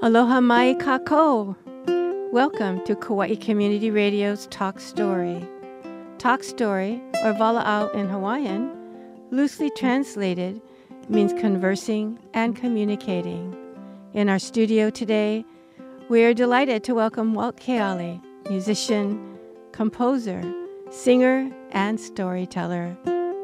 Aloha mai kako. Welcome to Kauai Community Radio's Talk Story. Talk Story, or Vala'au in Hawaiian, loosely translated, means conversing and communicating. In our studio today, we are delighted to welcome Walt Keale, musician, composer, singer, and storyteller.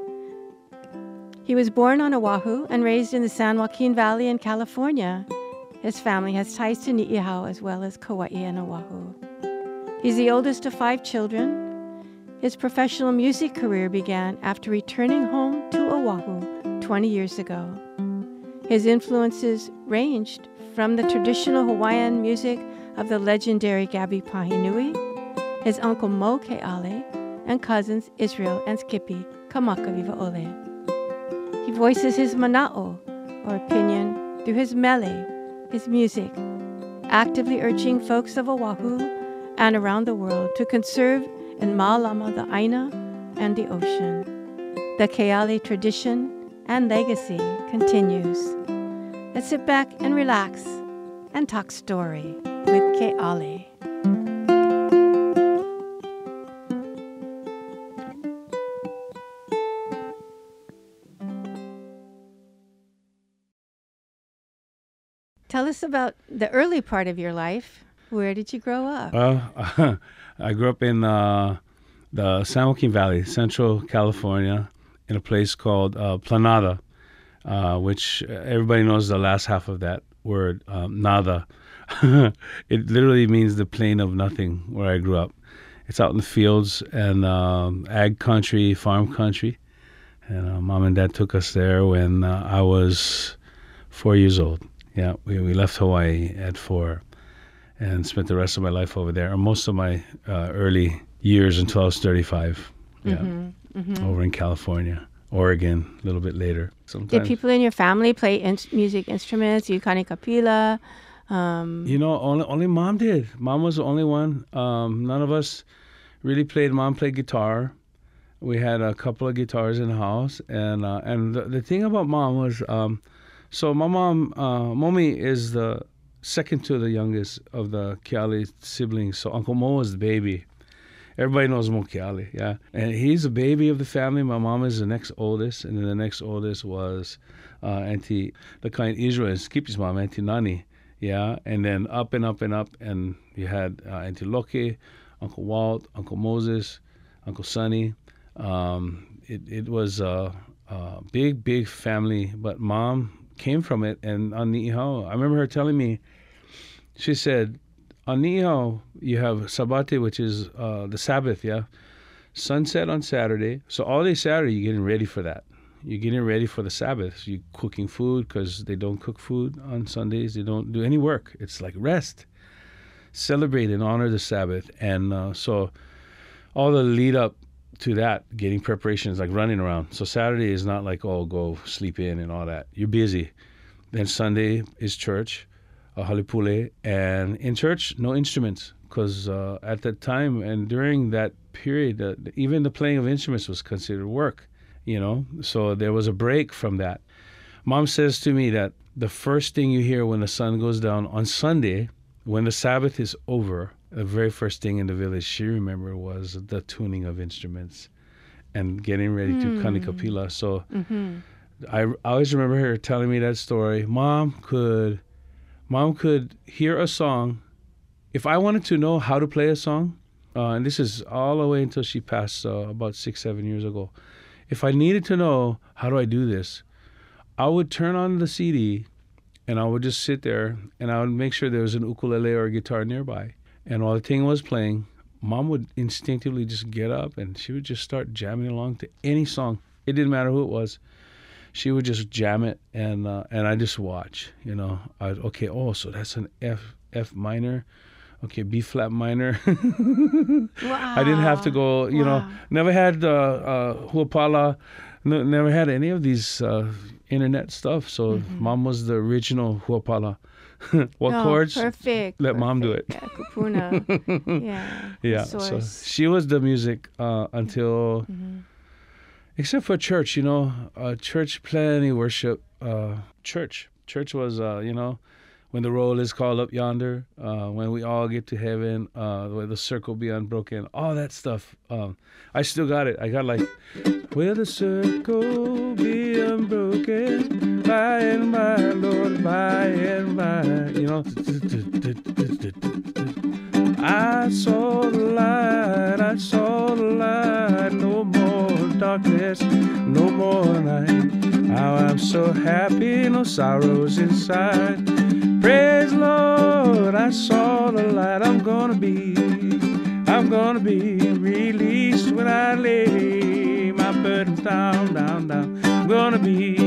He was born on Oahu and raised in the San Joaquin Valley in California. His family has ties to Ni'ihau as well as Kauai and Oahu. He's the oldest of 5 children. His professional music career began after returning home to Oahu 20 years ago. His influences ranged from the traditional Hawaiian music of the legendary Gabi Pahinui, his uncle Mo Keale, and cousins Israel and Skippy Kamakawiwaole. He voices his mana'o, or opinion, through his mele, his music, actively urging folks of Oahu and around the world to conserve and ma'alama the aina and the ocean. The Keale tradition and legacy continues. Let's sit back and relax and talk story with Keale. Tell us about the early part of your life. Where did you grow up? I grew up in the San Joaquin Valley, Central California, in a place called Planada, which everybody knows the last half of that word, nada. It literally means the plain of nothing, where I grew up. It's out in the fields and ag country, farm country. And Mom and Dad took us there when I was 4 years old. Yeah, we left Hawaii at 4 and spent the rest of my life over there, or most of my early years until I was 35. Yeah, over in California, Oregon, a little bit later. Sometimes. Did people in your family play music instruments? You kani kapila? Only Mom did. Mom was the only one. None of us really played. Mom played guitar. We had a couple of guitars in the house, and the thing about Mom was. So my mom, Momi, is the second to the youngest of the Keale siblings. So Uncle Mo was the baby. Everybody knows Mo Keale, yeah. And he's the baby of the family. My mom is the next oldest. And then the next oldest was Auntie, the kind Israel, Skippy's mom, Auntie Nani, yeah. And then up and up and up. And you had Auntie Loke, Uncle Walt, Uncle Moses, Uncle Sonny. It was a big, big family. But Mom came from it, and on Ni'ihau, I remember her telling me, she said, on Ni'ihau, you have Sabate, which is the Sabbath, yeah? Sunset on Saturday. So all day Saturday, you're getting ready for that. You're getting ready for the Sabbath. You're cooking food, because they don't cook food on Sundays. They don't do any work. It's like rest. Celebrate and honor the Sabbath. And so all the lead up to that, getting preparations, like running around. So Saturday is not like, oh, go sleep in and all that. You're busy. Then Sunday is church, halipule, and in church, no instruments, because at that time and during that period, even the playing of instruments was considered work, So there was a break from that. Mom says to me that the first thing you hear when the sun goes down on Sunday, when the Sabbath is over, the very first thing in the village she remembered was the tuning of instruments and getting ready to kanikapila. So I always remember her telling me that story. Mom could hear a song. If I wanted to know how to play a song, and this is all the way until she passed about 6-7 years ago. If I needed to know, how do I do this? I would turn on the CD and I would just sit there and I would make sure there was an ukulele or a guitar nearby. And while the thing was playing, Mom would instinctively just get up and she would just start jamming along to any song. It didn't matter who it was. She would just jam it, and I just watch. So that's an F minor. Okay, B flat minor. Wow. I didn't have to go. Never had huapala. Never had any of these internet stuff. So Mom was the original huapala. What chords? Perfect. Let Mom do it. Yeah, kupuna. Yeah. Yeah. So she was the music until, except for church. Church, plenty worship. Church was when the roll is called up yonder, when we all get to heaven, where the circle be unbroken, all that stuff. I still got it. I got like, will the circle be unbroken by and by, Lord, by and by, you know. I saw the light, no more darkness, no more night. Now I'm so happy, no sorrows inside. Praise Lord, I saw the light. I'm gonna be released when I lay my burdens down. I'm gonna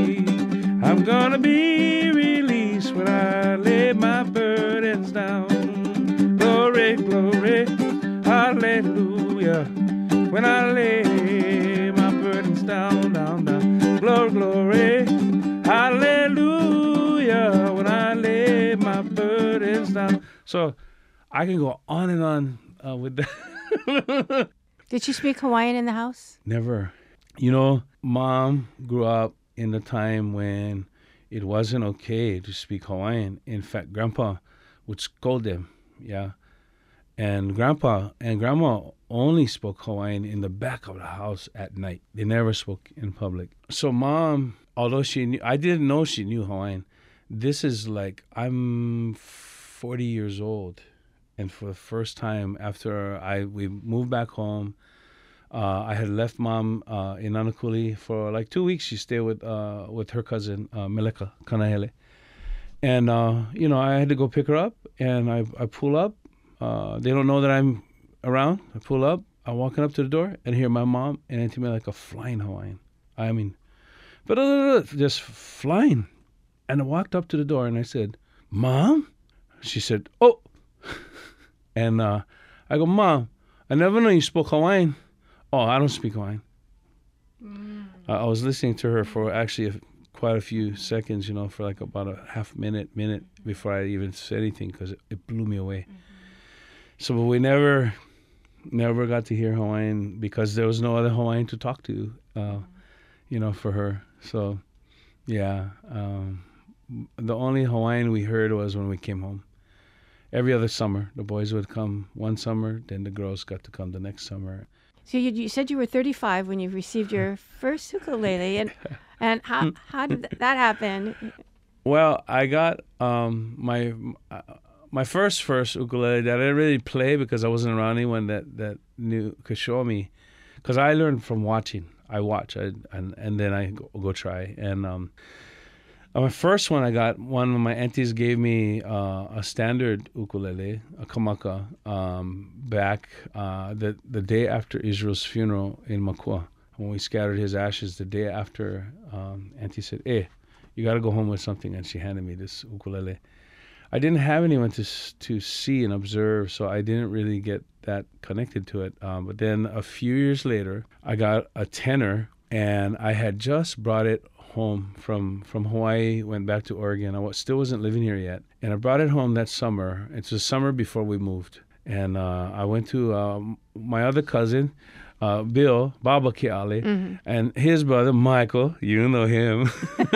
be released when I lay my burdens down. Glory, glory, hallelujah. When I lay my burdens down. Glory, glory, hallelujah. When I lay my burdens down. So I can go on and on with that. Did you speak Hawaiian in the house? Never. You know, Mom grew up in the time when it wasn't okay to speak Hawaiian. In fact, Grandpa would scold them. Yeah. And Grandpa and Grandma only spoke Hawaiian in the back of the house at night. They never spoke in public. So Mom, although she knew, I didn't know she knew Hawaiian. This is like, I'm 40 years old. And for the first time after we moved back home, I had left Mom in Nanakuli for like 2 weeks. She stayed with her cousin, Meleka Kanahele. And, you know, I had to go pick her up, and I pull up. They don't know that I'm around. I pull up. I'm walking up to the door and hear my mom and Auntie Meleka flying Hawaiian. I mean, just flying. And I walked up to the door and I said, Mom? She said, oh. And I go, Mom, I never knew you spoke Hawaiian. Oh, I don't speak Hawaiian. I was listening to her for actually quite a few seconds, you know, for like about a half minute before I even said anything, because it blew me away. So we never got to hear Hawaiian because there was no other Hawaiian to talk to, you know, for her. So, yeah, the only Hawaiian we heard was when we came home. Every other summer, the boys would come one summer, then the girls got to come the next summer. So you said you were 35 when you received your first ukulele, and how did that happen? Well, I got my first ukulele that I didn't really play because I wasn't around anyone that could show me, because I learned from watching. I watch and then I go try. And my first one I got, one of my aunties gave me a standard ukulele, a kamaka, back the day after Israel's funeral in Makua. When we scattered his ashes, the day after, Auntie said, hey, you got to go home with something. And she handed me this ukulele. I didn't have anyone to see and observe, so I didn't really get that connected to it. But then a few years later, I got a tenor, and I had just brought it home from Hawaii, went back to Oregon. I still wasn't living here yet. And I brought it home that summer. It's the summer before we moved. And I went to my other cousin, Bill, Baba Keale, and his brother, Michael. You know him.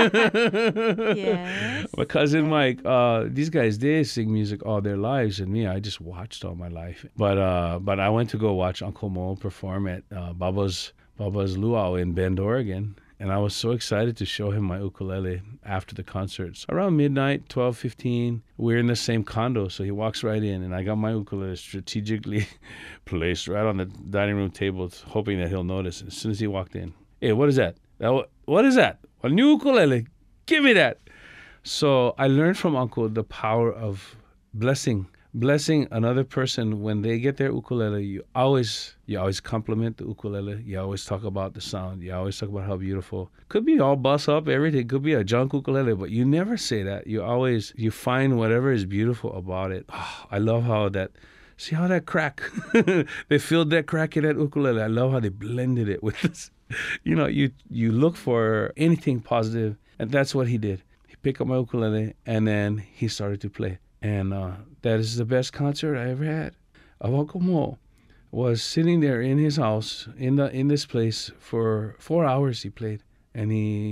Yes. My cousin Mike. These guys, they sing music all their lives, and me, I just watched all my life. But I went to go watch Uncle Mo perform at Baba's Luau in Bend, Oregon. And I was so excited to show him my ukulele after the concerts. Around midnight, 12:15, we're in the same condo, so he walks right in, and I got my ukulele strategically placed right on the dining room table, hoping that he'll notice. And as soon as he walked in, hey, what is that? What is that? A new ukulele. Give me that. So I learned from Uncle the power of blessing another person when they get their ukulele. You always compliment the ukulele. You always talk about the sound. You always talk about how beautiful. Could be all bust up, everything. Could be a junk ukulele, but you never say that. You find whatever is beautiful about it. Oh, I love how that. See how that crack? They filled that crack in that ukulele. I love how they blended it with this. You know, you look for anything positive, and that's what he did. He picked up my ukulele, and then he started to play. And that is the best concert I ever had. Uncle Mo was sitting there in his house, in this place, for 4 hours he played. And he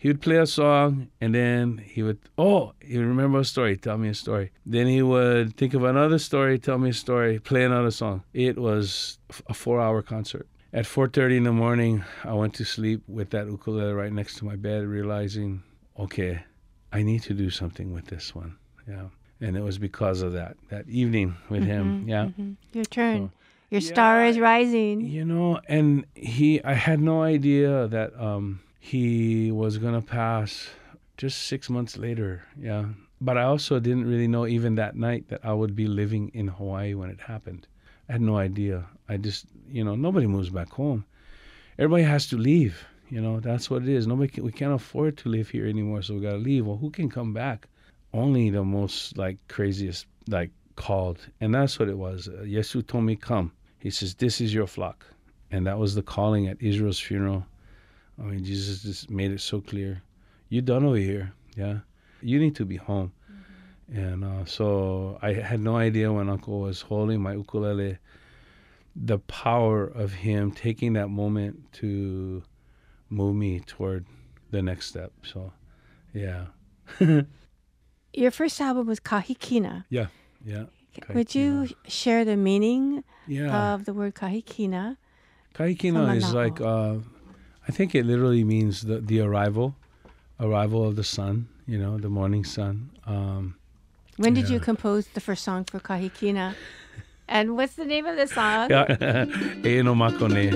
He would play a song, and then he would remember a story, tell me a story. Then he would think of another story, tell me a story, play another song. It was a 4-hour concert. At 4:30 in the morning, I went to sleep with that ukulele right next to my bed, realizing, okay, I need to do something with this one. Yeah. And it was because of that evening with him. Yeah. Mm-hmm. Your turn. So, your star is rising. You know, and I had no idea that he was going to pass just 6 months later. Yeah. But I also didn't really know even that night that I would be living in Hawaii when it happened. I had no idea. I just, nobody moves back home. Everybody has to leave. That's what it is. We can't afford to live here anymore, so we got to leave. Well, who can come back? Only the most craziest called. And that's what it was. Yesu told me, come. He says, this is your flock. And that was the calling at Israel's funeral. I mean, Jesus just made it so clear. You're done over here. Yeah. You need to be home. Mm-hmm. And so I had no idea when Uncle was holding my ukulele, the power of him taking that moment to move me toward the next step. So, yeah. Your first album was Kahikina. Yeah, yeah. Kahikina. Would you share the meaning of the word Kahikina? Kahikina is I think it literally means the arrival of the sun, the morning sun. When did you compose the first song for Kahikina? And what's the name of the song? E no Makone.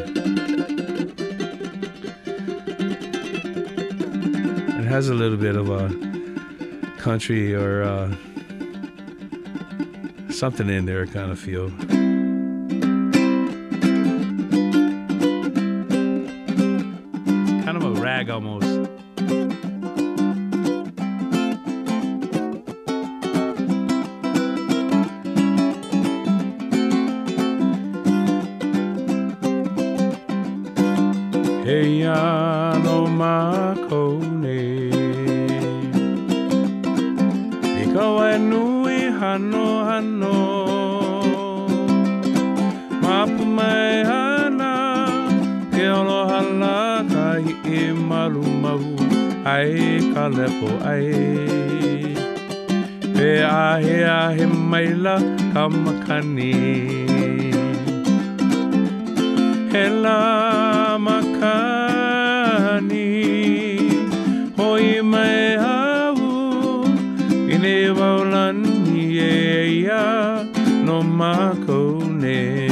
It has a little bit of a country or something in there kind of feel. Kind of a rag almost. Hey ya no makone Ikaw nui hano hano Mapumai hana Ke olohala kai e malu malu Ai kalepo ai Pe ahe maila kamakani Hela makani Hoi mai hau Ine waulani eia no makone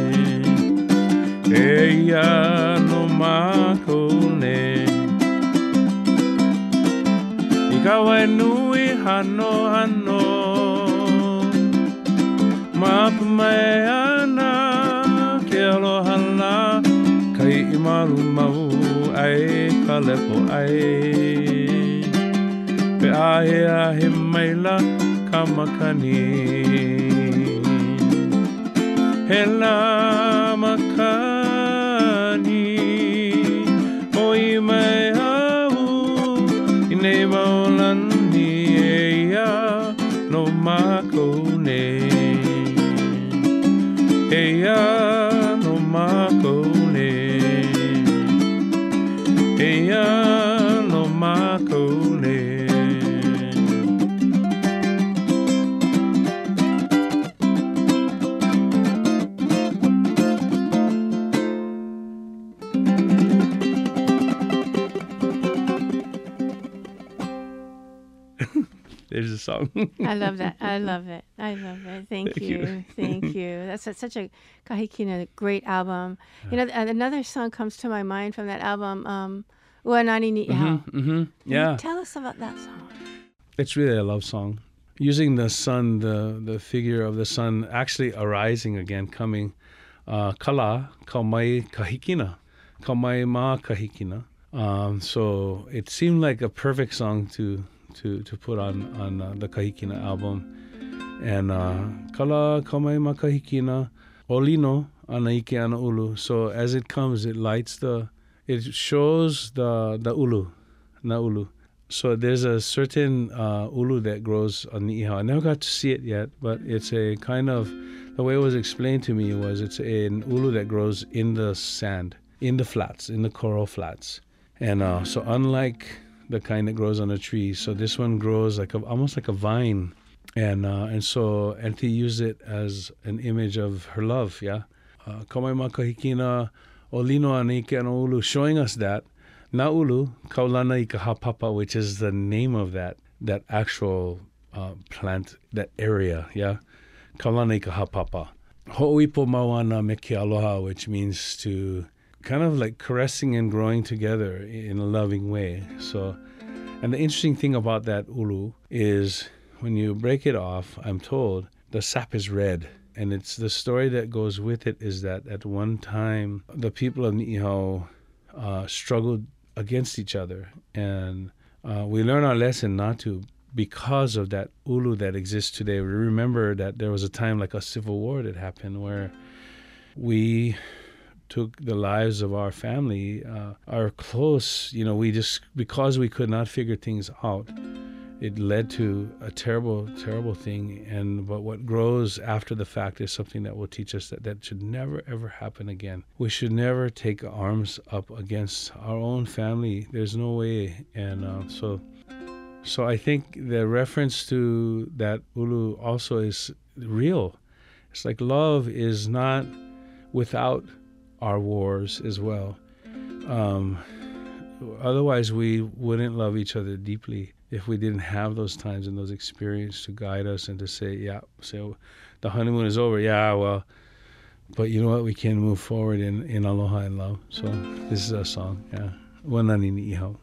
Eia no makone Ikawa nui hano hano Mapumai ana Ke alohala Kai imaru mau ai kalepo ai Pe ahe maila kamakani Hela makani Hoi mai hau Ine maulani eia no makone Eia no makone Eia no makone There's a song. I love that. I love it. Thank you. Thank you. That's such a Kahikina, great album. Another song comes to my mind from that album, Uanani Ni Ihau. Yeah. Tell us about that song. It's really a love song. Using the sun, the figure of the sun actually arising again, coming. Kala, kaumai kahikina. Kaumai ma kahikina. So it seemed like a perfect song to put on the Kahikina album. And Kala Kaumai Makahikina Olino Anaike Ana Ulu. So as it comes, it shows the ulu, na ulu. So there's a certain ulu that grows on the Ihau. I never got to see it yet, but it's a kind of, the way it was explained to me was it's an ulu that grows in the sand, in the flats, in the coral flats. And so unlike the kind that grows on a tree. So this one grows almost like a vine. And so Auntie used it as an image of her love, yeah. Kamai makahikina o lino ana ike ana ulu, showing us that na ulu kaulana ika hapapa, which is the name of that actual plant, that area, yeah. Kaulana ika hapapa. Ho'ipo mawana me ke aloha, which means to kind of like caressing and growing together in a loving way. So, and the interesting thing about that ulu is when you break it off, I'm told, the sap is red. And it's the story that goes with it is that at one time, the people of Ni'ihau struggled against each other. And we learn our lesson not to, because of that ulu that exists today. We remember that there was a time like a civil war that happened where we took the lives of our family, our close, we just, because we could not figure things out, it led to a terrible, terrible thing. But what grows after the fact is something that will teach us that should never, ever happen again. We should never take arms up against our own family. There's no way. And so I think the reference to that ulu also is real. It's like love is not without our wars as well. Otherwise, we wouldn't love each other deeply if we didn't have those times and those experiences to guide us and to say, the honeymoon is over. Yeah, well, but you know what? We can move forward in aloha and love. So this is our song. Yeah, Wanani Ni'ihau.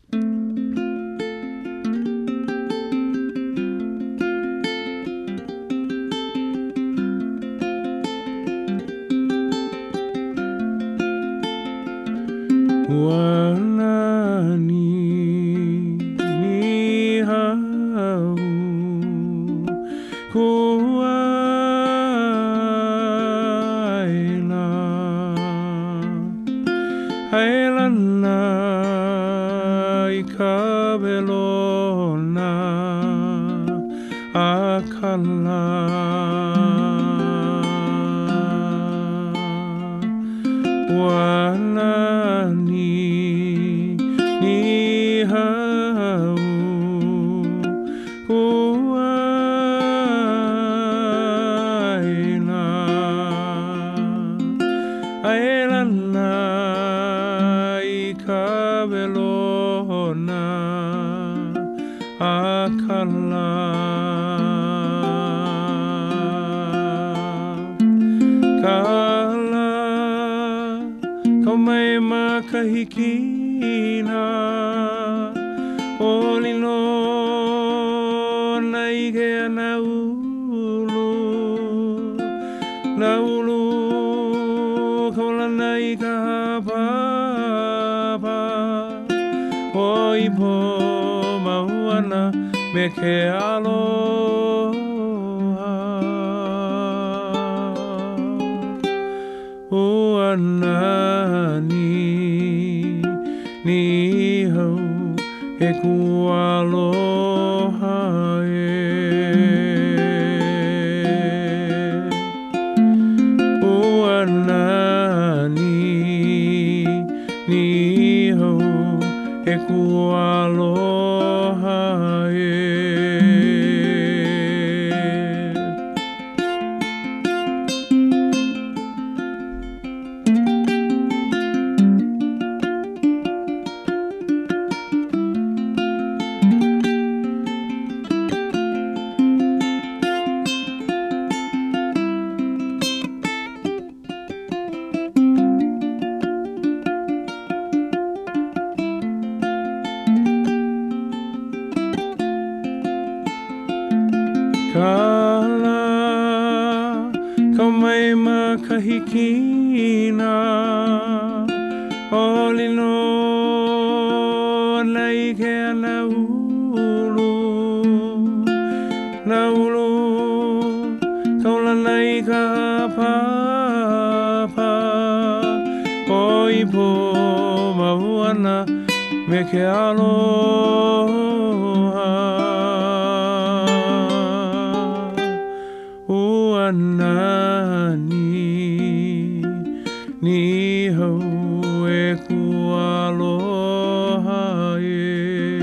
Kahikina olino naige naulu kola naiga papa oipo mauana me ke aloha uanani Ni'ihau he kualoha Uanani Ni'ihau he kualoha Kala kamai makahikina olino naike naulu kaula naika papa oipo mauana me ke aloha Uanani Ni'ihau e kualoha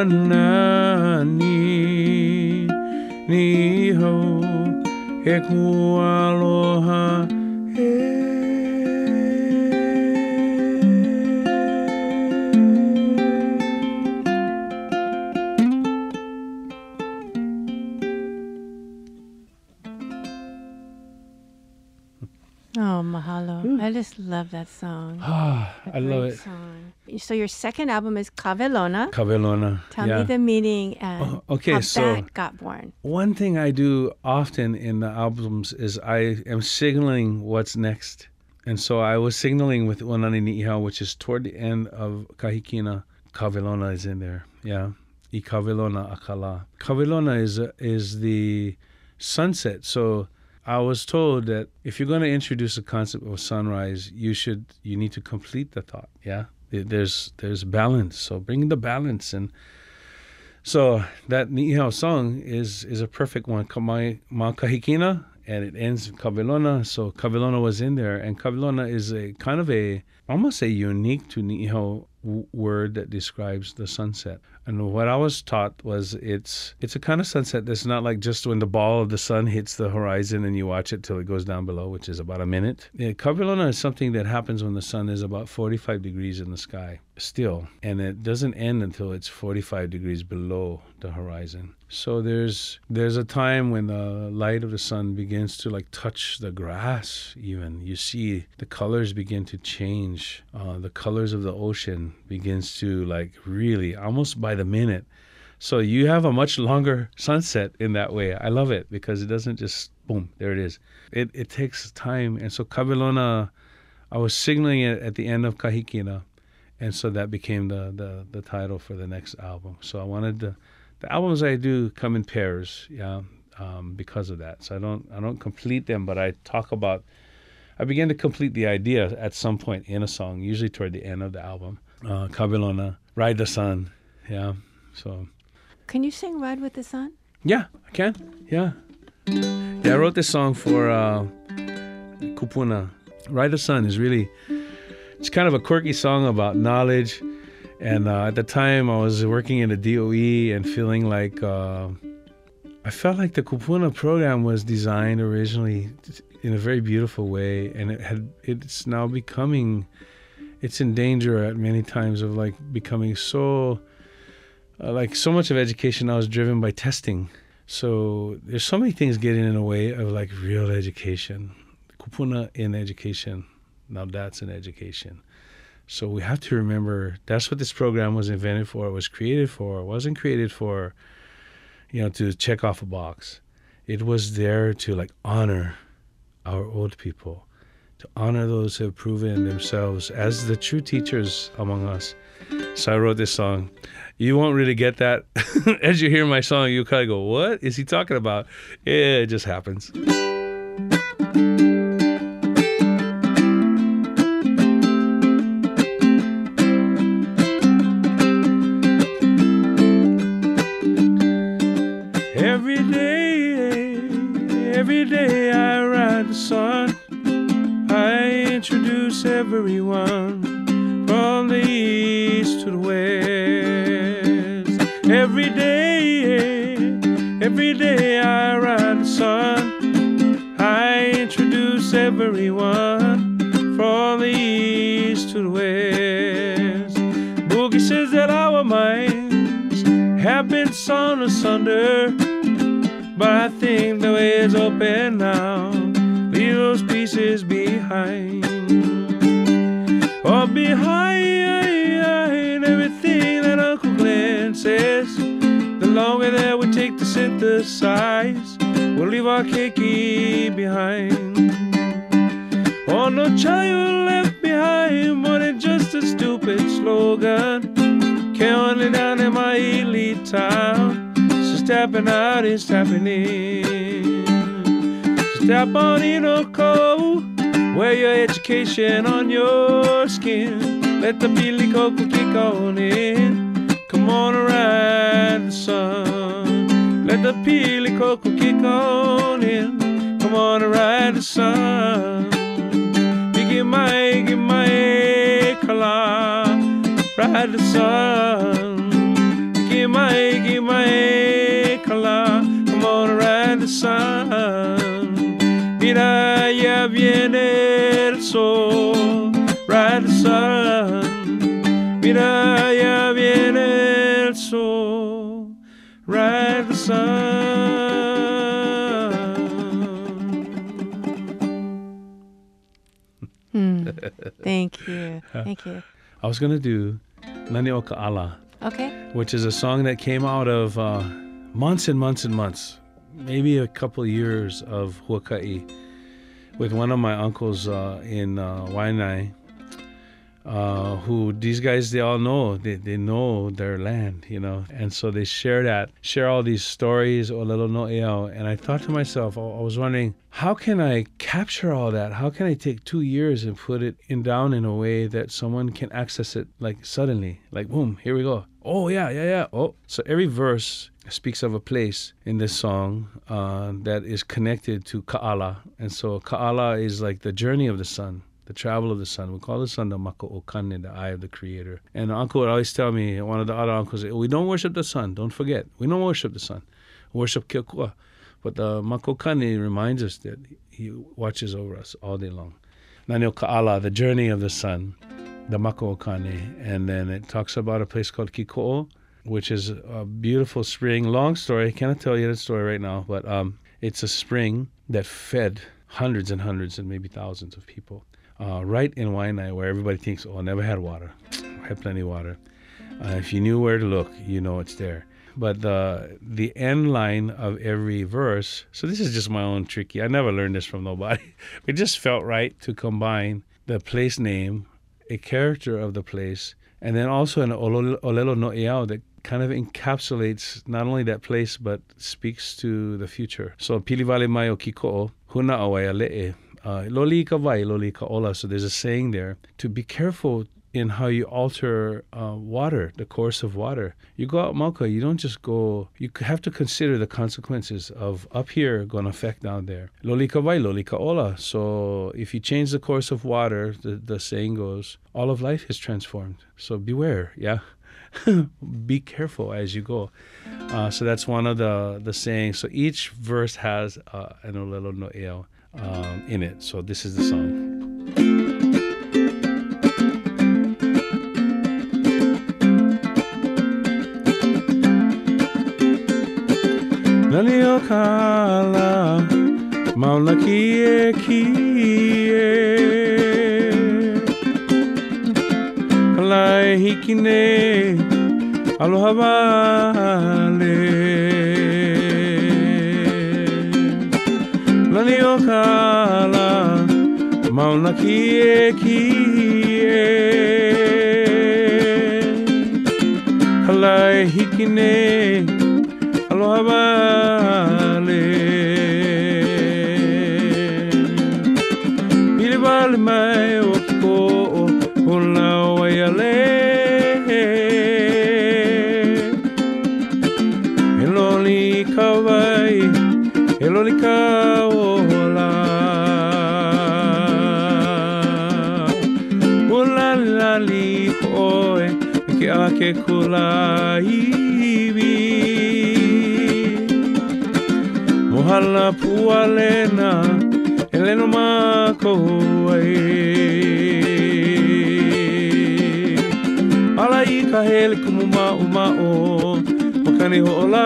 wana ni ho he kualoha he. Oh, mahalo. I just love that song. I love it. Song. So your second album is Kavelona. Kavelona. Tell me the meaning and okay, how so that got born. One thing I do often in the albums is I am signaling what's next. And so I was signaling with Wanani Ni'ihau, which is toward the end of Kahikina. Kavelona is in there. Yeah. I Kavelona Akala. Kavelona is the sunset. So I was told that if you're going to introduce the concept of sunrise, you need to complete the thought. Yeah, there's balance. So bring the balance, and so that Ni'ihau song is a perfect one. Kamai Ma Kahikina, and it ends in Kavelona. So Kavelona was in there, and Kavelona is a kind of almost a unique to Ni'ihau word that describes the sunset. And what I was taught was it's a kind of sunset that's not like just when the ball of the sun hits the horizon and you watch it till it goes down below, which is about a minute. Kavelona is something that happens when the sun is about 45 degrees in the sky still, and it doesn't end until it's 45 degrees below the horizon. So there's a time when the light of the sun begins to like touch the grass even. You see the colors begin to change. The colors of the ocean begins to like really almost by the minute. So you have a much longer sunset in that way. I love it because it doesn't just boom, there it is. It takes time. And so Kavelona, I was signaling it at the end of Kahikina. And so that became the title for the next album. So I wanted the albums I do come in pairs, because of that. So I don't complete them, but I begin to complete the idea at some point in a song, usually toward the end of the album. Kavelona, Ride the Sun, yeah. So. Can you sing Ride with the Sun? Yeah, I can. Yeah. I wrote this song for Kupuna. Ride the Sun is really, it's kind of a quirky song about knowledge. And at the time, I was working in the DOE and feeling like I felt like the Kupuna program was designed originally in a very beautiful way, and it's now becoming, it's in danger at many times of like becoming so much of education now is driven by testing. So there's so many things getting in the way of like real education. Kupuna in education, now that's an education. So we have to remember that's what this program was invented for, was created for. It wasn't created for, to check off a box. It was there to like honor our old people, to honor those who have proven themselves as the true teachers among us. So I wrote this song. You won't really get that. As you hear my song, you'll kind of go, what is he talking about? Yeah, it just happens. Every day I ride the sun. I introduce everyone from the east to the west. Every day I ride the sun. I introduce everyone from the east to the west. Boogie says that our minds have been sawn asunder, but I think the way is open now. Leave those pieces behind. Or behind everything that Uncle Glenn says. The longer that we take to synthesize, we'll leave our keiki behind. Oh, no child left behind, more than just a stupid slogan. Counting down in my elite town. Stepping out is tapping in. Step on in, Oko. Wear your education on your skin. Let the Billy Coco kick on in. Come on and ride the sun. Let the Billy Coco kick on in. Come on and ride the sun. Give my kala. Ride the sun. kala. Come on, ride the sun. Mira, ya viene el sol. Ride the sun. Mira, ya viene el sol. Ride the sun. Thank you. Thank you. I was going to do Nani o Ka'ala, Okay. which is a song that came out of months and months and months, maybe a couple years of huaka'i with one of my uncles in Waianae, who these guys, they all know, they know their land, you know, and so they share all these stories, o lelo no'eau, and I thought to myself, I was wondering, how can I capture all that? How can I take 2 years and put it down in a way that someone can access it like suddenly, like boom, here we go. Oh yeah. Oh, so every verse speaks of a place in this song that is connected to Ka'ala, and so Ka'ala is like the journey of the sun. The travel of the sun. We call the sun the Mako Okane, the eye of the Creator. And Uncle would always tell me, one of the other uncles, we don't worship the sun. Don't forget. We don't worship the sun. We worship Keokua. But the Mako Okane reminds us that he watches over us all day long. Nani o Ka'ala, the journey of the sun, the Mako Okane. And then it talks about a place called Kiko'o, which is a beautiful spring. Long story. I cannot tell you the story right now, but it's a spring that fed hundreds and hundreds and maybe thousands of people. Right in Waianae, where everybody thinks, I never had water. I had plenty of water. If you knew where to look, you know it's there. But the end line of every verse, so this is just my own tricky, I never learned this from nobody. It just felt right to combine the place name, a character of the place, and then also an olelo no'eau that kind of encapsulates not only that place, but speaks to the future. So, Pilivale mai o Kiko'o, huna awaya le'e. Loli ka vai, loli ka ola. So there's a saying there to be careful in how you alter water, the course of water. You go out Mauka, you don't just go, you have to consider the consequences of up here going to affect down there. Loli ka vai, loli ka ola. So if you change the course of water, the saying goes, all of life is transformed. So beware, yeah. Be careful as you go. So that's one of the sayings. So each verse has an olelo no'eau in it. So this is the song. Nani o Ka'ala, mauna kie, kalai hikine, aloha wale. Nani o Ka'ala, mauna kie, kalai hikine, aloha wale. Pili wale mai o Kiko'o, hula waiale. Eloli ka wai, eloli ka ola. Hula lali koe, ke ake kulaiwi. Mohala pualena, eleno mako ai. Ala I ka hele kumu ma'o, makani ho'ola.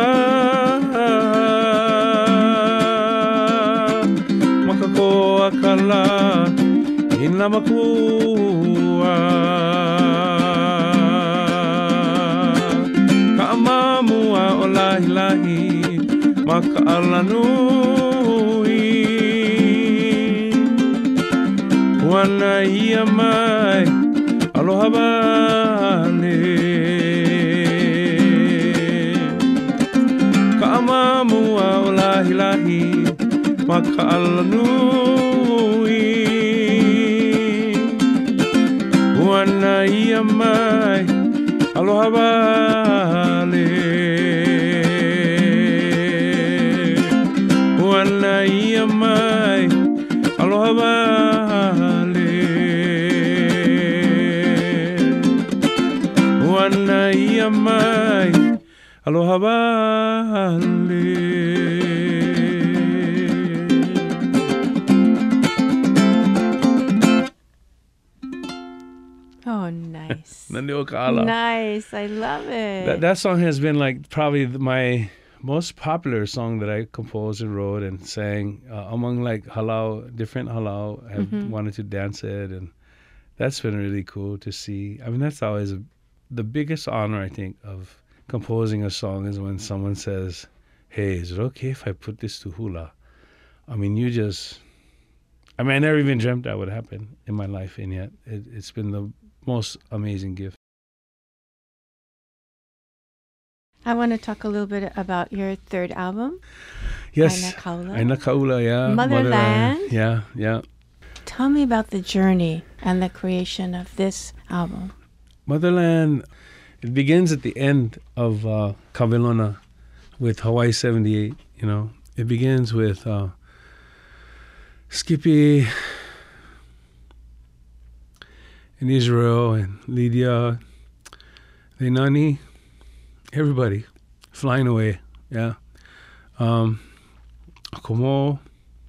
Makako akala, ina makua. Ka'amamu o lahi, maka'ala nui. Wana ia mai, aloha wale. Ka'amamu o lahi, maka'ala nui. Wana ia mai, aloha wale. Wana ia mai, aloha wale. Wana ia mai, Aloha Vale. Oh, nice. Nani o ka ala. Nice. I love it. That song has been like probably my most popular song that I composed and wrote and sang among like halau, different halau. Have wanted to dance it, and that's been really cool to see. I mean, that's always the biggest honor, I think, of composing a song is when someone says, "Hey, is it okay if I put this to hula?" I mean, I never even dreamt that would happen in my life, and yet it's been the most amazing gift. I want to talk a little bit about your third album. Yes. Aina Kaula. Aina Kaula, yeah. Motherland. Yeah. Tell me about the journey and the creation of this album. Motherland, it begins at the end of Kavelona with Hawaii 78, you know. It begins with Skippy and Israel and Lydia, Leinani, everybody flying away, yeah. Komo,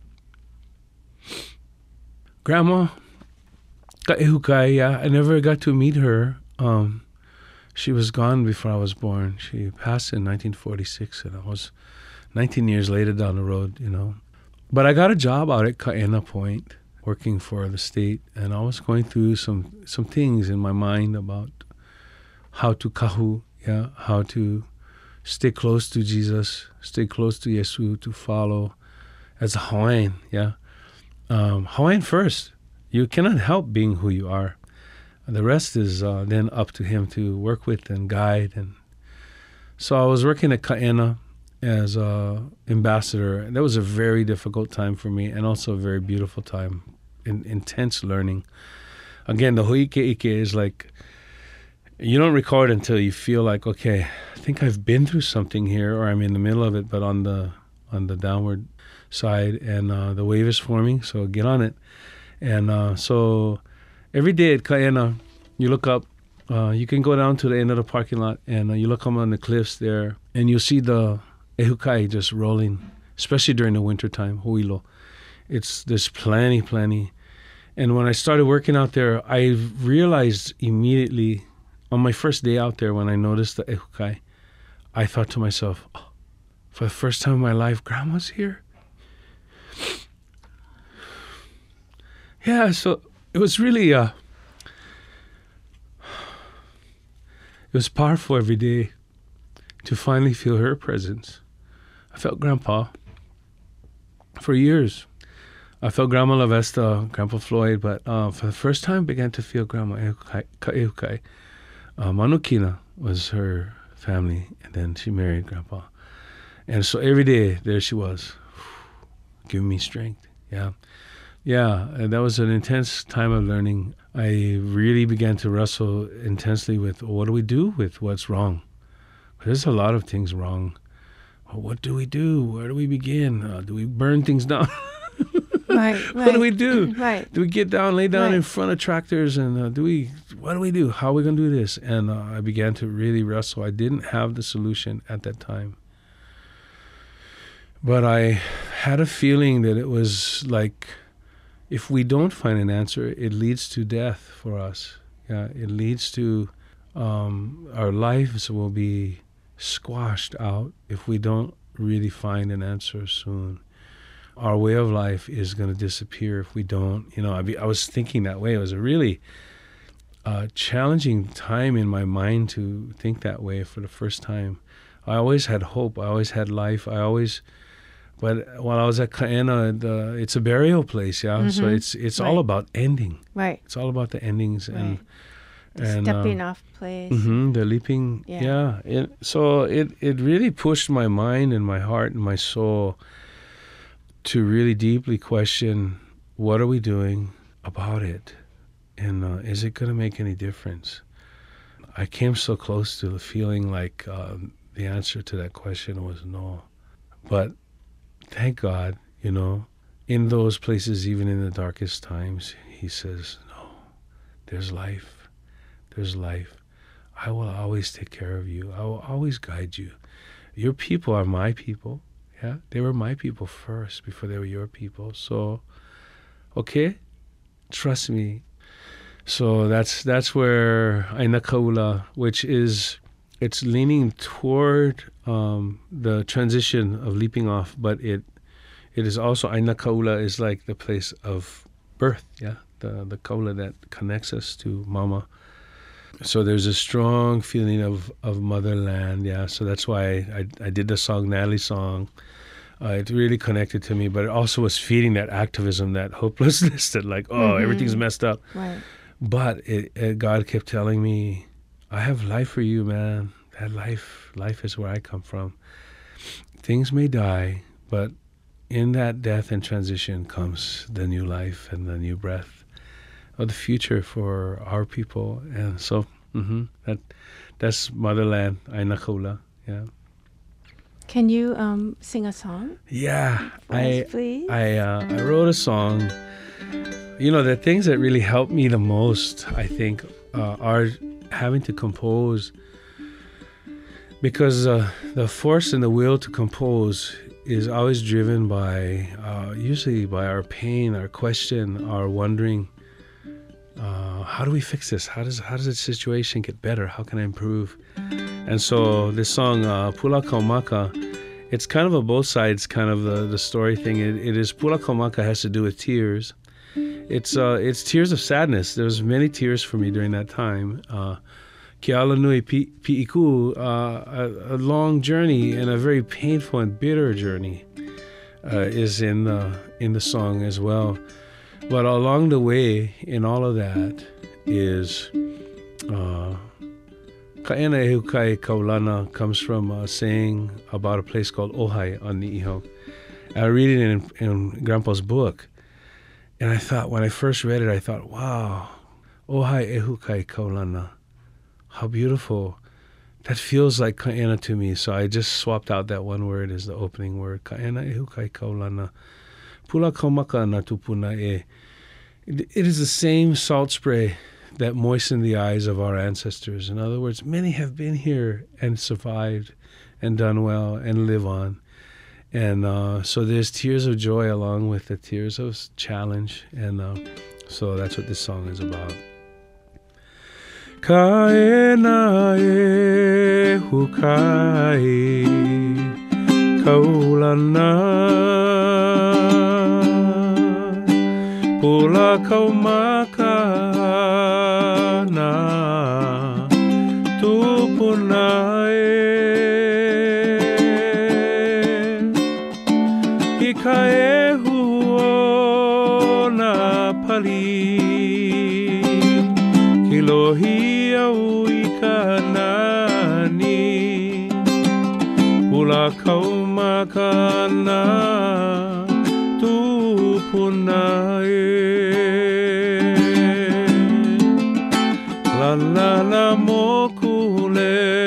Grandma, Ka'ehukai, yeah. I never got to meet her. She was gone before I was born. She passed in 1946, and I was 19 years later down the road, you know. But I got a job out at Kaena Point, working for the state, and I was going through some things in my mind about how to kahu, yeah, how to stay close to Jesus, stay close to Yesu, to follow as a Hawaiian, yeah. Hawaiian first. You cannot help being who you are. The rest is then up to him to work with and guide. And so I was working at Kaena as an ambassador. That was a very difficult time for me, and also a very beautiful time, intense learning. Again, the ho'ike is like, you don't record until you feel like, okay, I think I've been through something here, or I'm in the middle of it, but on the downward side, and the wave is forming, so get on it. And so every day at Kaena, you look up, you can go down to the end of the parking lot, and you look up on the cliffs there, and you'll see the ehukai just rolling, especially during the winter time, huilo. There's plenty. And when I started working out there, I realized immediately on my first day out there, when I noticed the ehukai, I thought to myself, oh, for the first time in my life, Grandma's here? Yeah, so it was really, it was powerful every day to finally feel her presence. I felt Grandpa for years. I felt Grandma La Vesta, Grandpa Floyd, but for the first time began to feel Grandma Ehukai. Manukina was her family, and then she married Grandpa. And so every day, there she was, giving me strength, yeah. Yeah, and that was an intense time of learning. I really began to wrestle intensely with what do we do with what's wrong? There's a lot of things wrong. Well, what do we do? Where do we begin? Do we burn things down? Right. What do we do? Right. Do we get down, lay down Right. in front of tractors, and what do we do? How are we going to do this? And I began to really wrestle. I didn't have the solution at that time. But I had a feeling that it was like, if we don't find an answer, it leads to death for us. Yeah, it leads to our lives will be squashed out if we don't really find an answer soon. Our way of life is going to disappear if we don't. You know, I was thinking that way. It was a really challenging time in my mind to think that way for the first time. I always had hope. I always had life. But while I was at Kaena, it's a burial place, yeah. Mm-hmm. So it's all about ending. Right. It's all about the endings and stepping off place. The leaping. Yeah. So it really pushed my mind and my heart and my soul to really deeply question, what are we doing about it, and is it going to make any difference? I came so close to the feeling like the answer to that question was no, but thank God, you know, in those places, even in the darkest times, he says, no, there's life. There's life. I will always take care of you. I will always guide you. Your people are my people. Yeah, they were my people first before they were your people. So, okay, trust me. So that's where Aina Kaula, which is, it's leaning toward the transition of leaping off, but it is also, Aina Kaula is like the place of birth. Yeah, the kaula that connects us to Mama. So there's a strong feeling of motherland, yeah. So that's why I did the song, Natalie's song. It really connected to me, but it also was feeding that activism, that hopelessness, that like, everything's messed up. Right. But God kept telling me, I have life for you, man. That life is where I come from. Things may die, but in that death and transition comes the new life and the new breath of the future for our people. And so that's motherland, Aina Kaula. Yeah. Can you sing a song? Yeah. Please. I wrote a song. You know, the things that really helped me the most, I think, are having to compose, because the force and the will to compose is always driven by, usually by our pain, our question, our wondering, how do we fix this? How does the situation get better? How can I improve? And so this song, Pula Kaumaka, it's kind of a both sides kind of the story thing. It is, Pula Kaumaka has to do with tears. It's tears of sadness. There was many tears for me during that time. Kiala Nui Pi'iku, a long journey and a very painful and bitter journey, is in the song as well. But along the way, in all of that, is Ka'ena Ehukai Kaulana comes from a saying about a place called Ohai on Ni'iho. I read it in Grandpa's book, and I thought, when I first read it, I thought, wow, Ohai Ehukai Kaulana, how beautiful. That feels like Ka'ena to me, so I just swapped out that one word as the opening word. Ka'ena Ehukai Kaulana. Pula Kaumaka na tupuna e. It is the same salt spray that moistened the eyes of our ancestors. In other words, many have been here and survived and done well and live on. And so there's tears of joy along with the tears of challenge. And so that's what this song is about. Ka'ena e hukai kaulana Pula Kaumaka na tupuna e Hikae huo na pali Kilohi au ikanani Pula Kaumaka na tupuna La la la mokule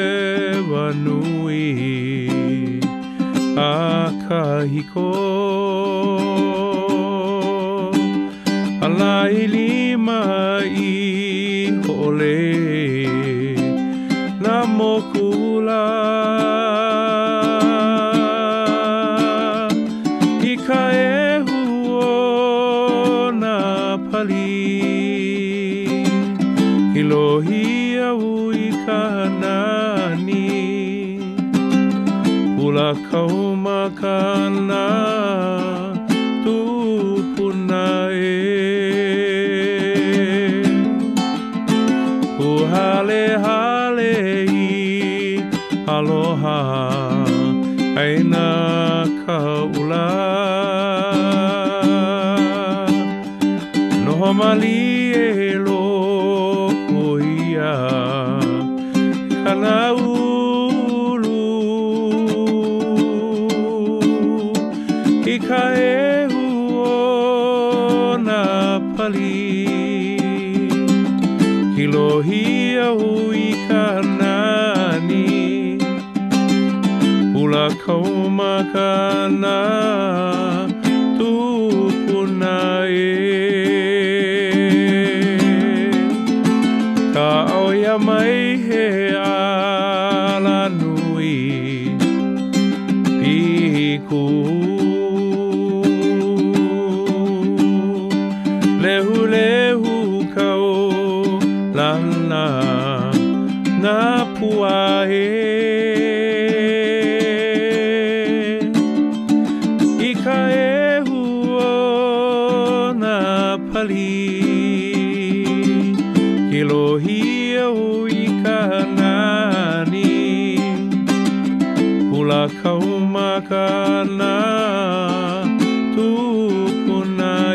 vanui akahiko Alailima I hole la mokula Hikae huo na pali Kilohi au ikanani Pula Kaumaka na tupuna Uhale hale I aloha Aina Kaula Nohomali elo Kanaulu Hikae huo na pali Kilohi au ikanani Pula Kaumaka na tupuna Ka aoia mai he Ika huo na pali Kilohia ika nani Hula kaumaka na tupuna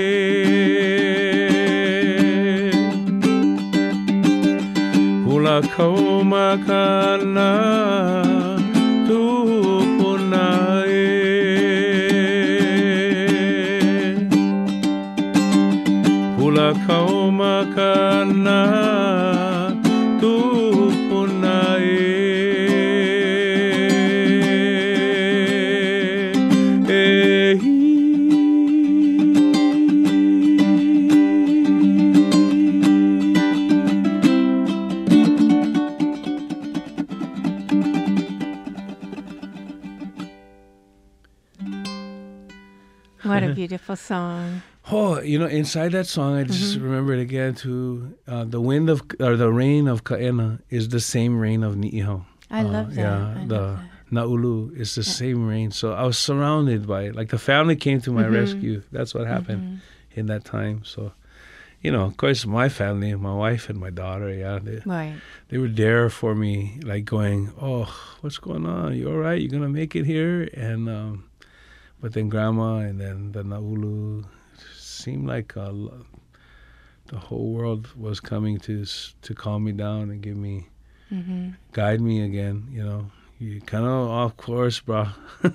Hula kaumaka na tupuna Hula kaumaka na tupuna What a beautiful song. Oh, inside that song, I just remembered again to the rain of Ka'ena is the same rain of Ni'ihau. I love that. Yeah, the Na'ulu is the same rain. So I was surrounded by it. Like the family came to my rescue. That's what happened in that time. So, of course, my family, my wife and my daughter, they were there for me, like going, oh, what's going on? You all right? You going to make it here? And but then Grandma and then the Na'ulu seemed like the whole world was coming to calm me down and give me, guide me again, You kind of off course, bro.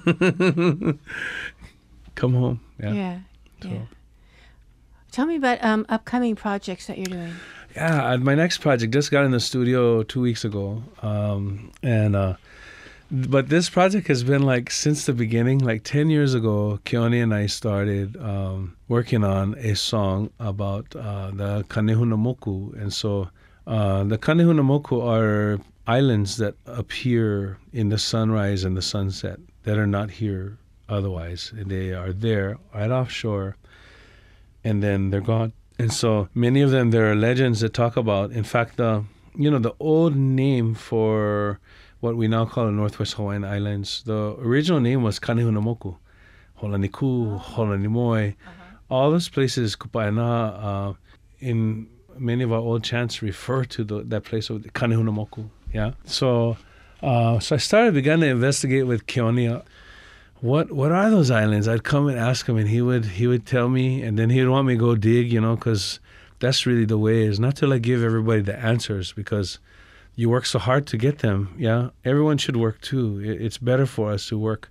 Come home. Yeah. Tell me about upcoming projects that you're doing. Yeah, my next project just got in the studio 2 weeks ago. But this project has been like since the beginning, like 10 years ago, Keone and I started working on a song about the Kanehunamoku. And so the Kanehunamoku are islands that appear in the sunrise and the sunset that are not here otherwise. They are there right offshore and then they're gone. And so many of them, there are legends that talk about, in fact, the old name for what we now call the Northwest Hawaiian Islands. The original name was Kanehunamoku, Holaniku, Holanimoy. All those places, Kupaina, in many of our old chants refer to that place of Kanehunamoku. Yeah. So I began to investigate with Keone. What are those islands? I'd come and ask him, and he would tell me, and then he'd want me to go dig, because that's really the way. Is not to like give everybody the answers because you work so hard to get them. Yeah, everyone should work too. It's better for us to work.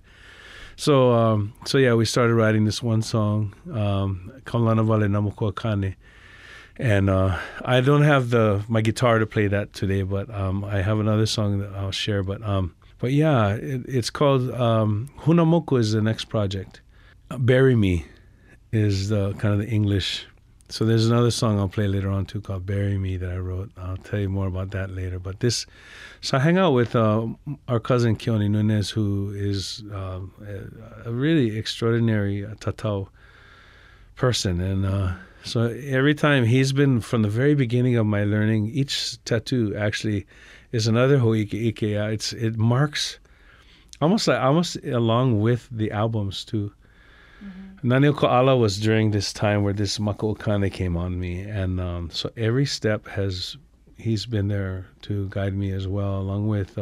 So yeah, we started writing this one song, Kaulana Vale Namoko Akane. And I don't have my guitar to play that today, but I have another song that I'll share. But yeah, it's called Hunamoku is the next project. Bury Me is the kind of the English. So there's another song I'll play later on too called Bury Me that I wrote. I'll tell you more about that later. But so I hang out with our cousin Keone Nunez, who is a really extraordinary tatau person. And so every time he's been, from the very beginning of my learning, each tattoo actually is another ho'ike. It marks almost along with the albums too. Naneo Ko'ala was during this time where this Mako Okane came on me, and so every step he's been there to guide me as well, along with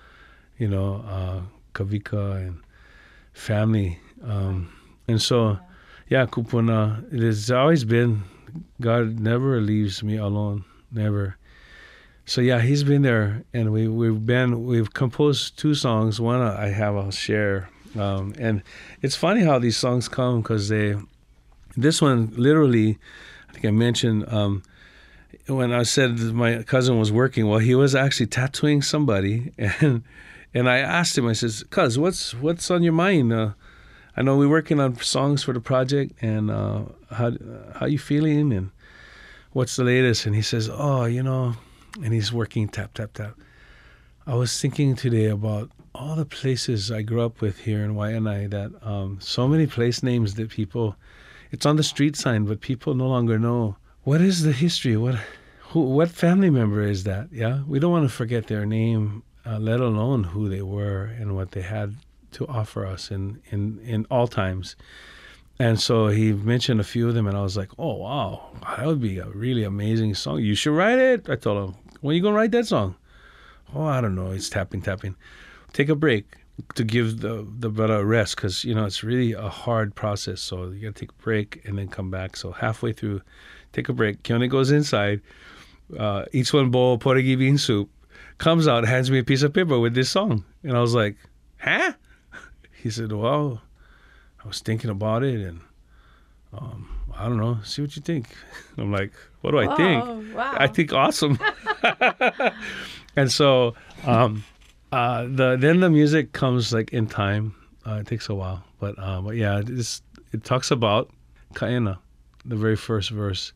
Kavika and family, and so yeah, Kupuna. It has always been God never leaves me alone, never. So yeah, he's been there, and we've composed 2 songs. One I'll share. And it's funny how these songs come because this one literally, I think I mentioned when I said my cousin was working. Well, he was actually tattooing somebody, and I asked him. I says, "Cuz, what's on your mind? I know we're working on songs for the project, and how you feeling, and what's the latest?" And he says, "Oh, and he's working tap tap tap. I was thinking today about all the places I grew up with here in Waianae that so many place names that it's on the street sign, but people no longer know. What is the history? What family member is that? Yeah, we don't want to forget their name let alone who they were and what they had to offer us in all times. And so he mentioned a few of them, and I was like, oh, wow, that would be a really amazing song. You should write it. I told him, when are you going to write that song? Oh, I don't know. It's tapping. Take a break to give the brother a rest, because, it's really a hard process. So you got to take a break and then come back. So halfway through, take a break. Keone goes inside, eats one bowl of porgy bean soup, comes out, hands me a piece of paper with this song. And I was like, huh? He said, well, I was thinking about it, and I don't know, see what you think. I'm like, what do I think? Wow. I think awesome. And so then the music comes like in time. It takes a while. But yeah, it talks about Ka'ena, the very first verse.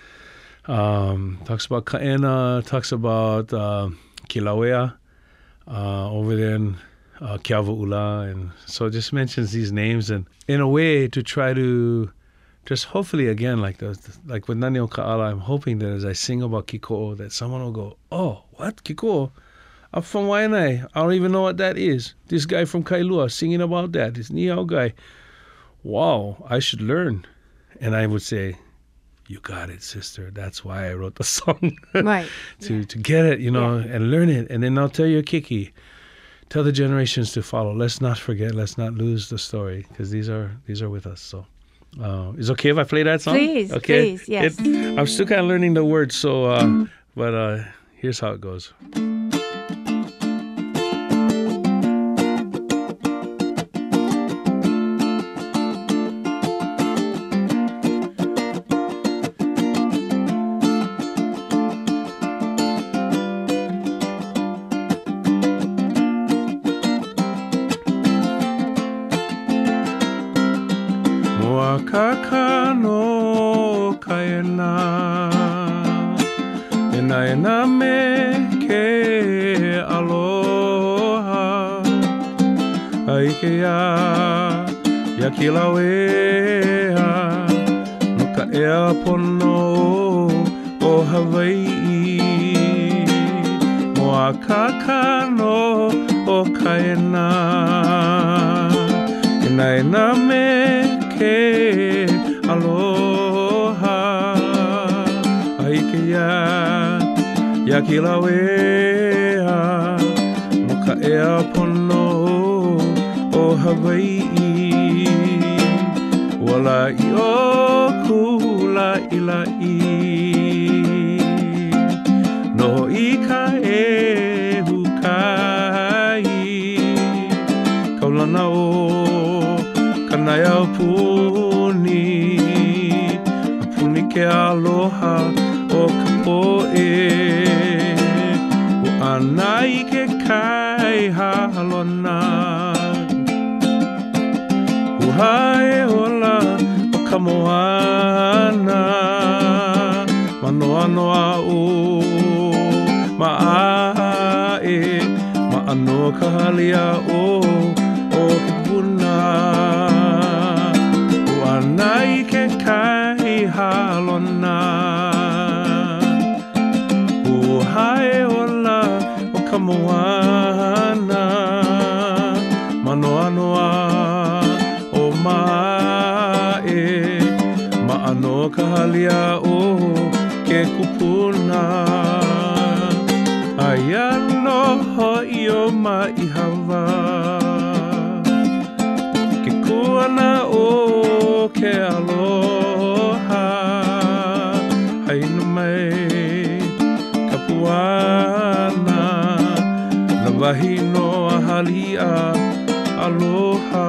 Talks about Ka'ena, talks about Kilauea over there in Kiavu'ula, and so it just mentions these names, and in a way to try to just hopefully again like with Naneo Ka'ala, I'm hoping that as I sing about Kiko'o that someone will go, oh, what, Kiko'o? I'm from Waianae. I don't even know what that is. This guy from Kailua singing about that, this Niau guy. Wow, I should learn. And I would say, you got it, sister. That's why I wrote the song. Right. to get it, and learn it, and then now tell your kiki. Tell the generations to follow. Let's not forget. Let's not lose the story, because these are with us. So, is it okay if I play that song? Please, okay. Please, yes. I'm still kind of learning the words, so but here's how it goes. Kakano Ka'ena Enaena me ke aloha Aikea ya Kilauea no ka ea pono o Hawaii Moa kakano o Ka'ena Enaena me ke aloha Aikea ya Kilauea no ka ea pono o Hawaii Wala i o kula ilai No i ka e hukai Kaulana o Kanaya puni Apuni ke aloha o ka poe O anai ke kai halona Uhae ola o ka moana Manoa noa o Ma'ae Ma'ano ka halia o ke puna Nai ke kai halona Uhae ola o ka moana Manoa noa o ma'e Ma'ano ka halia o ke kupuna Aia no ho'i o ma'ihawa Ke kuana o ke aloha Haina mai ka puana Na wahi no a halia aloha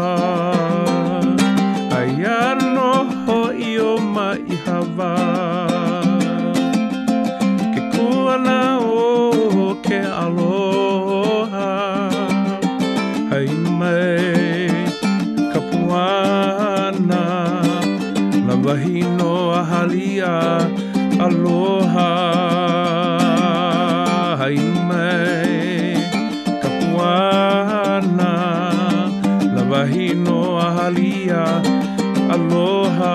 Aia no ho'i o ma'ihawa Ke kuana o ke aloha Haina mai ka puana Wahino a halia aloha Haimai ka puana La wahino a halia aloha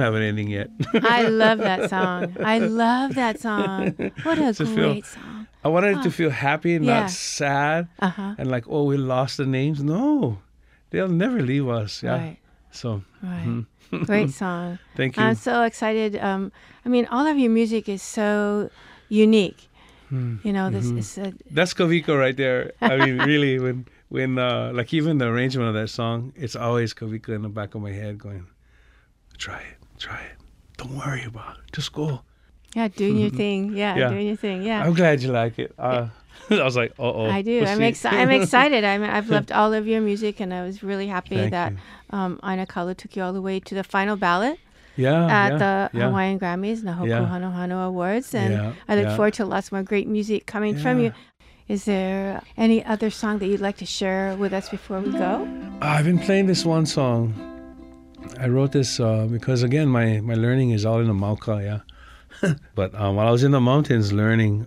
haven't ending yet. I love that song. What a great song. I wanted it to feel happy, Yeah. not sad, Uh-huh. and like, oh, we lost the names. No, they'll never leave us. Yeah. Right. So, Right. Great song. thank you. I'm so excited. I mean, all of your music is so unique. You know, this is That's Kaviko right there. I mean, really, when like even the arrangement of that song, it's always Kaviko in the back of my head going, try it. Don't worry about it. Just go. yeah, doing your thing. Yeah, Yeah. doing your thing. Yeah. I'm glad you like it. I was like, I do. we'll I'm see. I'm excited. I've loved all of your music, and I was really happy Thank that you. Ina Kalu took you all the way to the final ballot Yeah. at yeah, the yeah. Hawaiian Grammys and the Hoku Yeah. Hano Hano Awards. And Yeah, I look yeah. forward to lots more great music coming from Yeah. you. Is there any other song that you'd like to share with us before we go? I've been playing this one song. I wrote this because, again, my learning is all in the Mauka, yeah. But while I was in the mountains learning,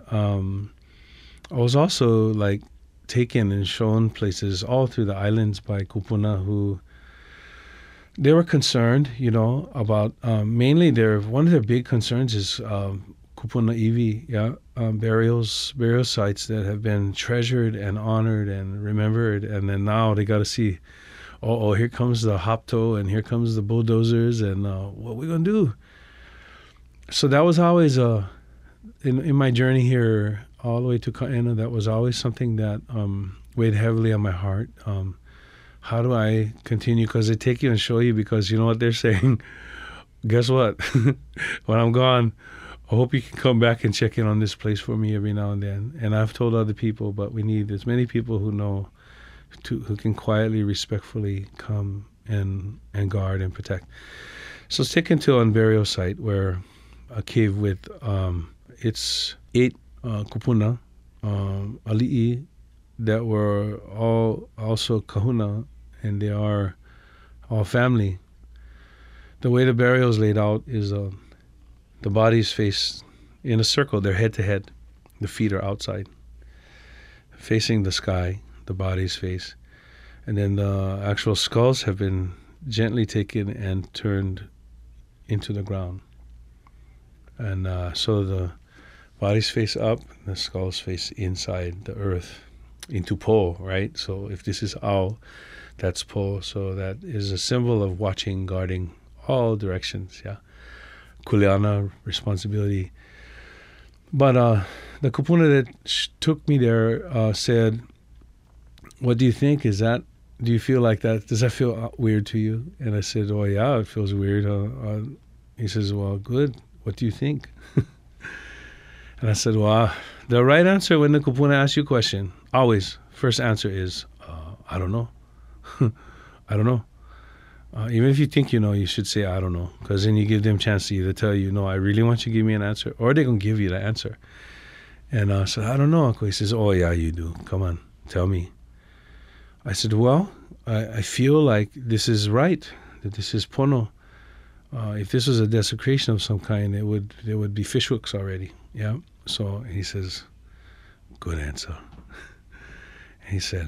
I was also like taken and shown places all through the islands by kupuna who they were concerned, you know, about mainly one of their big concerns is kupuna iwi, yeah, burial sites that have been treasured and honored and remembered, and then now they got to see, oh, here comes the hopto and here comes the bulldozers, and what we gonna do? So that was always in my journey here all the way to Ka'ena, that was always something that weighed heavily on my heart. How do I continue? Because they take you and show you, because you know what they're saying. Guess what? When I'm gone, I hope you can come back and check in on this place for me every now and then. And I've told other people, but we need as many people who know, who can quietly, respectfully come and guard and protect. So it's taken to an burial site where a cave with it's 8 kupuna, ali'i, that were all also kahuna, and they are all family. The way the burial is laid out is the bodies face in a circle. They're head to head. The feet are outside, facing the sky. The bodies face, and then the actual skulls have been gently taken and turned into the ground. And so the bodies face up, the skulls face inside the earth, into Po, right? So if this is Ao, that's Po. So that is a symbol of watching, guarding all directions, yeah. Kuleana, responsibility. But the kupuna that took me there said, what do you think? Do you feel like that? Does that feel weird to you? And I said, oh yeah, it feels weird. He says, well, good. What do you think? And I said, well, the right answer when the kupuna asks you a question, always, first answer is, I don't know. I don't know. Even if you think you know, you should say, I don't know. Because then you give them a chance to either tell you, no, I really want you to give me an answer, or they're going to give you the answer. And I said, I don't know, Uncle. He says, oh, yeah, you do. Come on, tell me. I said, well, I feel like this is right, that this is pono. If this was a desecration of some kind, there would be fishhooks already. Yeah. So he says, good answer. He said,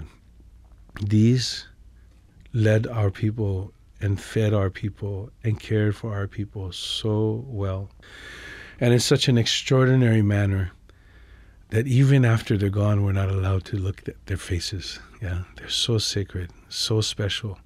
these led our people and fed our people and cared for our people so well, and in such an extraordinary manner that even after they're gone, we're not allowed to look at their faces. Yeah, they're so sacred, so special.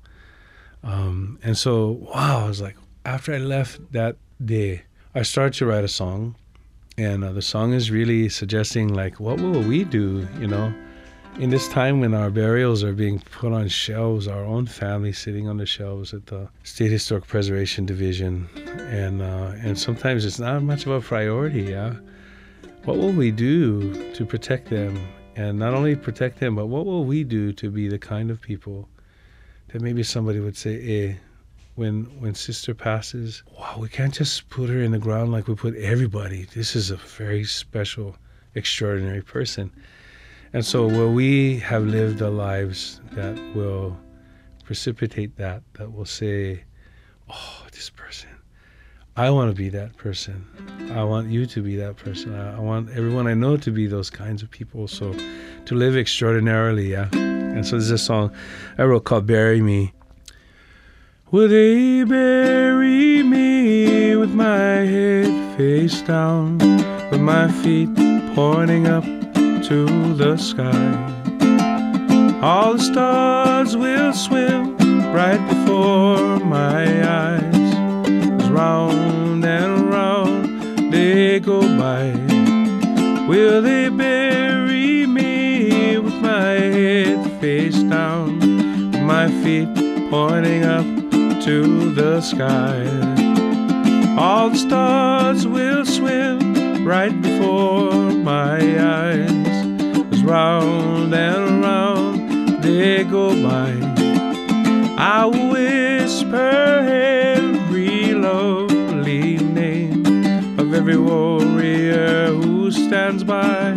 And so, wow, I was like, after I left that day, I started to write a song, and the song is really suggesting, like, what will we do, you know, in this time when our burials are being put on shelves, our own family sitting on the shelves at the State Historic Preservation Division, and sometimes it's not much of a priority, yeah? What will we do to protect them? And not only protect them, but what will we do to be the kind of people that maybe somebody would say, when sister passes, wow, we can't just put her in the ground like we put everybody. This is a very special, extraordinary person. And so will we have lived the lives that will precipitate that will say, oh, this person, I want to be that person. I want you to be that person. I want everyone I know to be those kinds of people. So to live extraordinarily, yeah. And so there's a song I wrote called Bury Me. Will they bury me my head face down, with my feet pointing up to the sky. All the stars will swim right before my eyes, as round and round they go by. Will they bury me with my head face down, with my feet pointing up to the sky? All the stars will swim right before my eyes, as round and round they go by. I will whisper every lovely name of every warrior who stands by,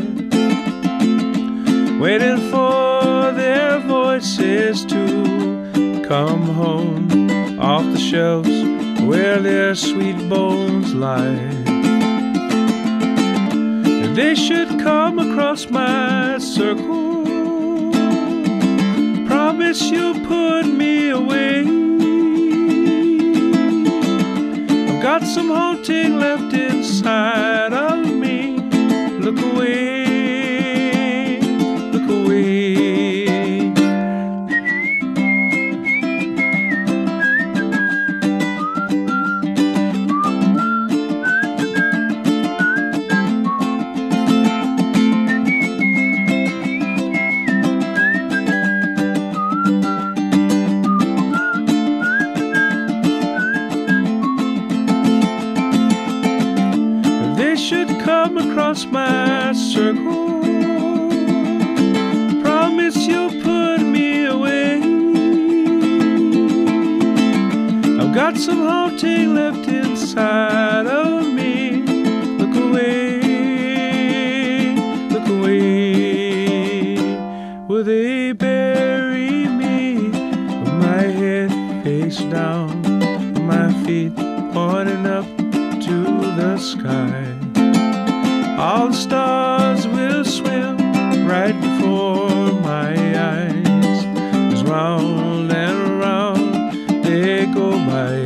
waiting for their voices to come home off the shelves where their sweet bones lie. If they should come across my circle, promise you'll put me away. I've got some haunting left inside of me. Look away, look away. Across my circle, promise you'll put me away. I've got some haunting left inside of me. Look away, look away. Will they bury me with my head face down, my feet pointing up to the sky? All the stars will swim right before my eyes, as round and round they go by.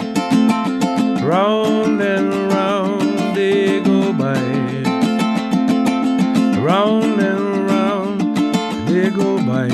Round and round they go by. Round and round they go by.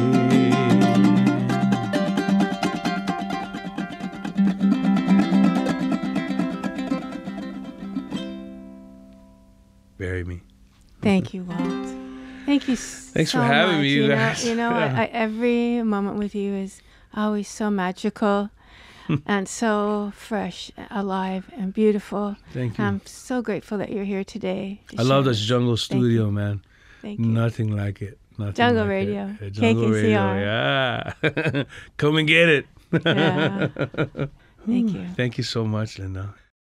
Bury me. Thank you, Walt. Thank you Thanks so for having much. me, you guys. Yeah. Every moment with you is always so magical and so fresh, alive, and beautiful. Thank you. I'm so grateful that you're here today. I love this jungle studio, man. Thank you. Nothing like it. Nothing Jungle like Radio. It. Jungle KKCR. Radio, yeah. Come and get it. Yeah. Thank you. Thank you so much, Linda.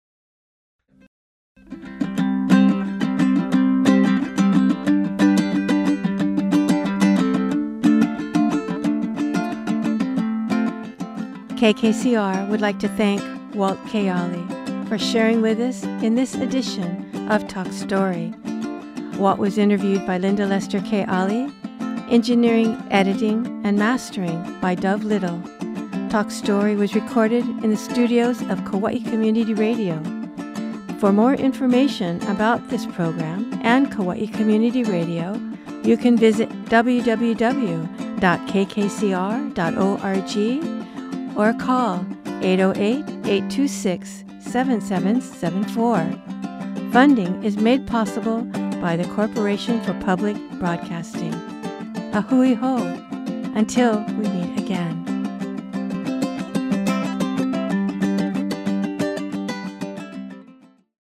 KKCR would like to thank Walt Kayali for sharing with us in this edition of Talk Story. Walt was interviewed by Linda Lester Kayali, engineering, editing, and mastering by Dove Little. Talk Story was recorded in the studios of Kauai Community Radio. For more information about this program and Kauai Community Radio, you can visit www.kkcr.org or call 808-826-7774. Funding is made possible by the Corporation for Public Broadcasting. A hui ho, until we meet again.